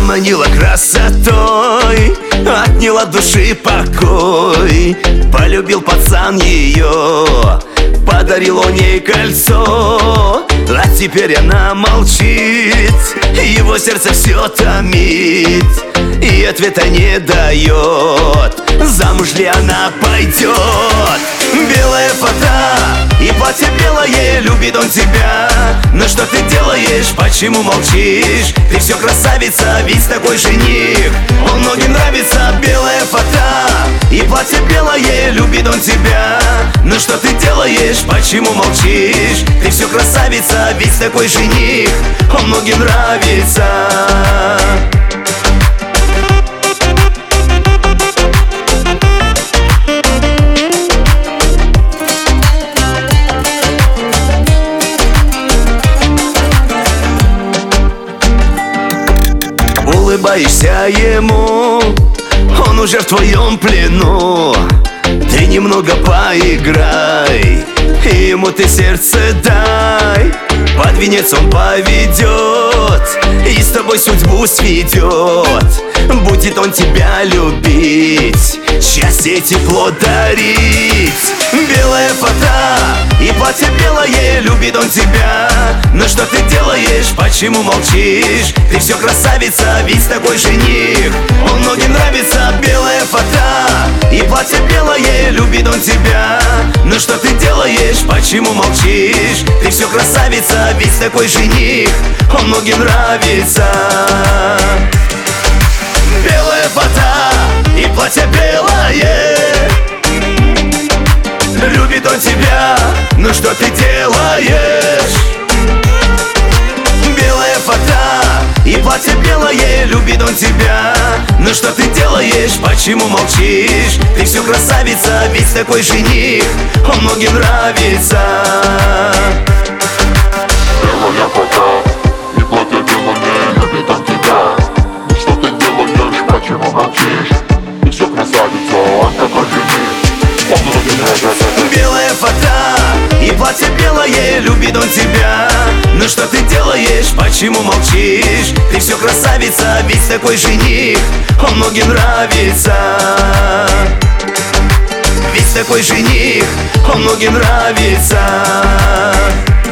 Заманила красотой, отняла души покой. Полюбил пацан ее, подарил он ей кольцо. А теперь она молчит, его сердце все томит и ответа не дает, замуж ли она пойдет. Белая фата и платье белое, любит он тебя. Но что ты делаешь, почему молчишь? Ты все красавица, ведь такой жених. Он многим нравится. Белая фата и платье белое, любит он тебя. Но что ты делаешь, почему молчишь? Ты все красавица, ведь такой жених. Он многим нравится. Улыбаешься ему, он уже в твоем плену. Ты немного поиграй, и ему ты сердце дай. Под венец он поведет и с тобой судьбу сведет. Будет он тебя любить, счастье и тепло дарить. Белая фата и платье белое, любит он тебя. Но что ты делаешь, почему молчишь? Ты все красавица, ведь такой жених. Он многим нравится. Белая фата и платье белое, любит он тебя. Но что ты делаешь, почему молчишь? Ты все красавица, ведь такой жених. Он многим нравится. Белая фата и платье белое, любит он тебя. Ну что ты делаешь? Белая фата и платье белое, любит он тебя. Ну что ты делаешь, почему молчишь? Ты все красавица, ведь такой жених. Он многим нравится. Белая фата и платье белое, любит он тебя. Ну что ты делаешь, почему молчишь? Ты все красавица, он такой жених. Он многим нравится. Белая фата и платье белое, любит он тебя. Ну что ты делаешь, почему молчишь? Ты все красавица, ведь такой жених. Он многим нравится. Ведь такой жених, он многим нравится.